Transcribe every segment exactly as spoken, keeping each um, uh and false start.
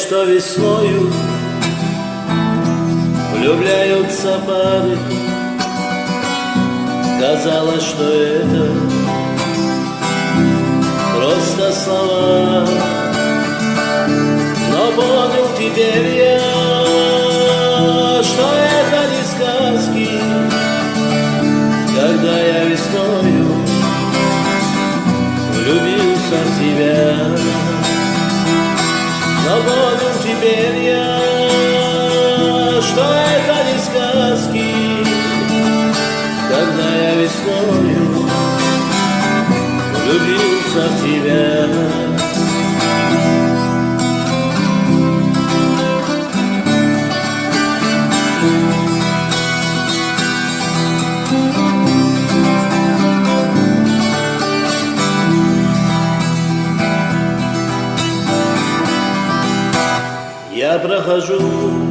что весною влюбляются пары. Казалось, что это просто слова, но понял теперь я, что это не сказки. Когда я весною влюбился в тебя, но понял теперь я, что это не сказки. Когда я весною влюбился в тебя. Я прохожу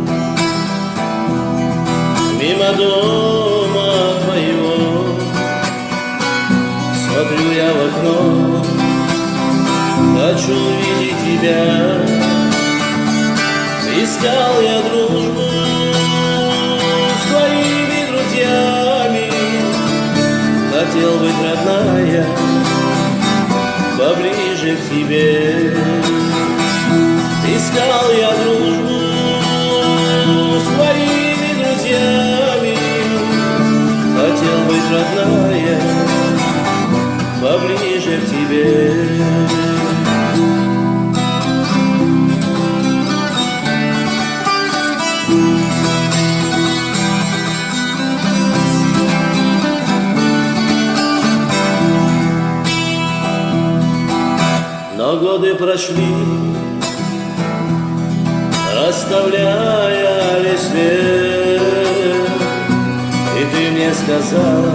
мимо дома твоего, смотрю я в окно, хочу увидеть тебя. Искал я дружбу с твоими друзьями, хотел быть, родная, поближе к тебе. Искал я дружбу с твоими друзьями, хотел быть, родная, поближе к тебе. Но годы прошли, расставляя весь свет, и ты мне сказала: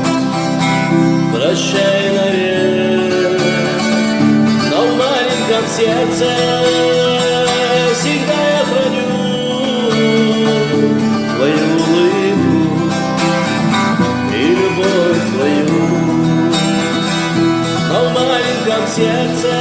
прощай навек. Но в маленьком сердце всегда я храню твою улыбку и любовь твою. Но в маленьком сердце